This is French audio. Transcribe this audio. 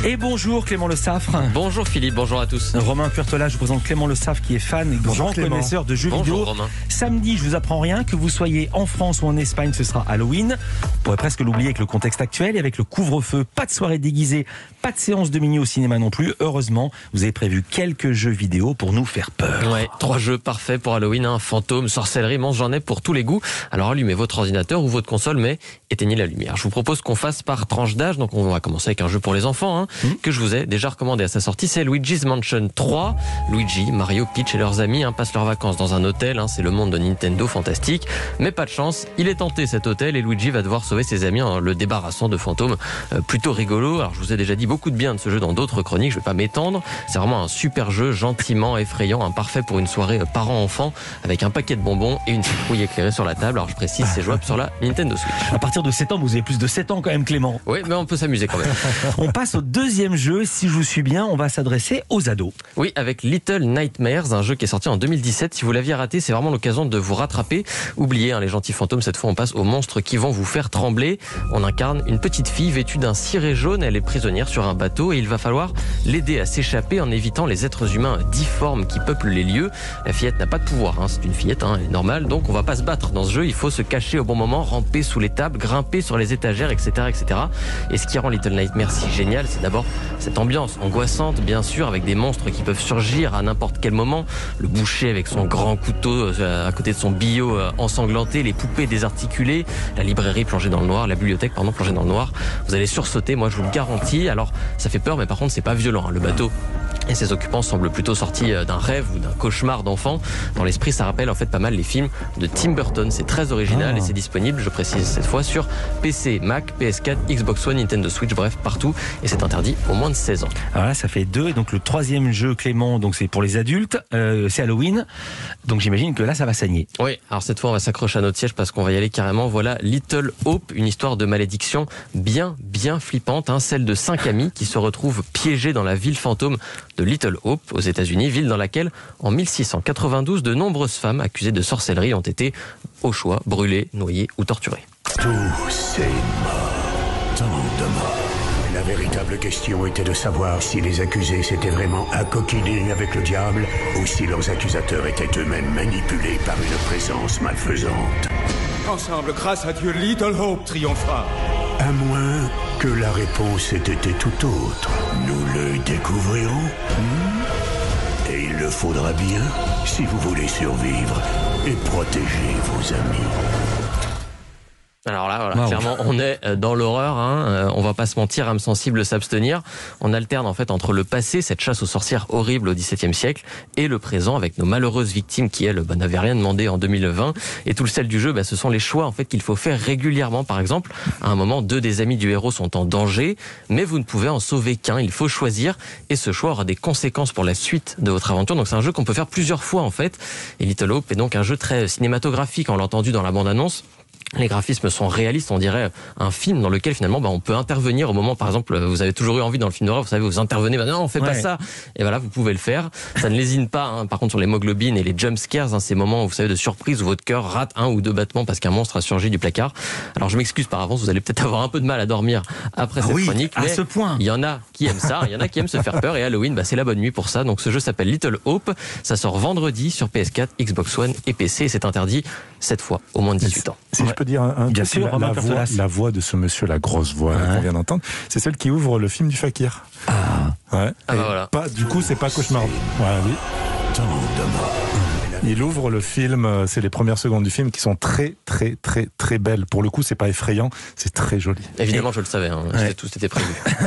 Et bonjour Clément Le Saffre. Bonjour Philippe, bonjour à tous. Romain Puertola, je vous présente Clément Le Saffre qui est fan et grand connaisseur de jeux vidéo. Romain. Samedi, je vous apprends rien, que vous soyez en France ou en Espagne, ce sera Halloween. On pourrait presque l'oublier avec le contexte actuel et avec le couvre-feu, pas de soirée déguisée, pas de séance de minuit au cinéma non plus. Heureusement, vous avez prévu quelques jeux vidéo pour nous faire peur. Ouais, 3 jeux parfaits pour Halloween, fantôme, sorcellerie, j'en ai pour tous les goûts. Alors allumez votre ordinateur ou votre console, mais éteignez la lumière. Je vous propose qu'on fasse par tranche d'âge, donc on va commencer avec un jeu pour les enfants, que je vous ai déjà recommandé à sa sortie, c'est Luigi's Mansion 3. Luigi, Mario, Peach et leurs amis passent leurs vacances dans un hôtel, c'est le monde de Nintendo fantastique, mais pas de chance, il est tenté cet hôtel et Luigi va devoir sauver ses amis en le débarrassant de fantômes plutôt rigolo. Alors je vous ai déjà dit beaucoup de bien de ce jeu dans d'autres chroniques, je vais pas m'étendre, c'est vraiment un super jeu, gentiment effrayant, parfait pour une soirée parents-enfants avec un paquet de bonbons et une citrouille éclairée sur la table. Alors je précise, c'est jouable sur la Nintendo Switch. À partir de 7 ans, vous avez plus de 7 ans quand même Clément. Oui, mais on peut s'amuser quand même. On passe au deuxième jeu, si je vous suis bien, on va s'adresser aux ados. Oui, avec Little Nightmares, un jeu qui est sorti en 2017. Si vous l'aviez raté, c'est vraiment l'occasion de vous rattraper. Oubliez les gentils fantômes, cette fois on passe aux monstres qui vont vous faire trembler. On incarne une petite fille vêtue d'un ciré jaune, elle est prisonnière sur un bateau et il va falloir l'aider à s'échapper en évitant les êtres humains difformes qui peuplent les lieux. La fillette n'a pas de pouvoir, c'est une fillette, elle est normale, donc on va pas se battre dans ce jeu, il faut se cacher au bon moment, ramper sous les tables, grimper sur les étagères, etc., etc. Et ce qui rend Little Nightmares si génial, c'est d'abord cette ambiance angoissante, bien sûr, avec des monstres qui peuvent surgir à n'importe quel moment. Le boucher avec son grand couteau à côté de son billot ensanglanté, les poupées désarticulées, la librairie plongée dans le noir, la bibliothèque plongée dans le noir. Vous allez sursauter, moi je vous le garantis. Alors ça fait peur, mais par contre c'est pas violent. Le bateau et ses occupants semblent plutôt sortis d'un rêve ou d'un cauchemar d'enfant. Dans l'esprit, ça rappelle en fait pas mal les films de Tim Burton. C'est très original et c'est disponible, je précise cette fois, sur PC, Mac, PS4, Xbox One, Nintendo Switch, bref, partout. Et c'est interdit aux moins de 16 ans. Alors là, ça fait 2. Et donc le troisième jeu, Clément, donc c'est pour les adultes. C'est Halloween. Donc j'imagine que là, ça va saigner. Oui, alors cette fois, on va s'accrocher à notre siège parce qu'on va y aller carrément. Voilà Little Hope, une histoire de malédiction bien flippante. Celle de 5 amis qui se retrouvent piégés dans la ville fantôme de Little Hope aux États-Unis, ville dans laquelle, en 1692, de nombreuses femmes accusées de sorcellerie ont été, au choix, brûlées, noyées ou torturées. Tous ces morts, tant de morts. La véritable question était de savoir si les accusés s'étaient vraiment accoquinés avec le diable ou si leurs accusateurs étaient eux-mêmes manipulés par une présence malfaisante. Ensemble, grâce à Dieu, Little Hope triomphera. À moins que la réponse ait été tout autre. Nous le découvrirons. Et il le faudra bien si vous voulez survivre et protéger vos amis. Alors là, voilà, clairement, on est dans l'horreur, on va pas se mentir, âme sensible s'abstenir. On alterne en fait entre le passé, cette chasse aux sorcières horrible au XVIIe siècle, et le présent avec nos malheureuses victimes qui, elles, n'avaient rien demandé en 2020. Et tout le sel du jeu, ce sont les choix en fait qu'il faut faire régulièrement. Par exemple, à un moment, 2 des amis du héros sont en danger, mais vous ne pouvez en sauver qu'un. Il faut choisir, et ce choix aura des conséquences pour la suite de votre aventure. Donc c'est un jeu qu'on peut faire plusieurs fois en fait. Et Little Hope est donc un jeu très cinématographique, on l'a entendu dans la bande-annonce. Les graphismes sont réalistes, on dirait un film dans lequel finalement on peut intervenir au moment, par exemple, vous avez toujours eu envie dans le film d'horreur, vous savez, vous intervenez, non, on fait pas ça, et voilà, vous pouvez le faire. Ça ne lésine pas, par contre sur l'hémoglobine et les jump scares, ces moments, vous savez, de surprise où votre cœur rate 1 ou 2 battements parce qu'un monstre a surgi du placard. Alors je m'excuse par avance, vous allez peut-être avoir un peu de mal à dormir après cette chronique, mais à ce point. Il y en a qui aiment ça, il y en a qui aiment se faire peur, et Halloween, c'est la bonne nuit pour ça. Donc ce jeu s'appelle Little Hope, ça sort vendredi sur PS4, Xbox One et PC, et c'est interdit cette fois aux moins de 18 ans. Si je peux dire un bien truc, sûr, la voix de ce monsieur, la grosse voix qu'on vient d'entendre, c'est celle qui ouvre le film du Fakir. Voilà. Du coup, c'est pas cauchemar. Voilà, oui. Il ouvre le film, c'est les premières secondes du film qui sont très belles. Pour le coup, c'est pas effrayant, c'est très joli. Évidemment, je le savais, tout était prévu.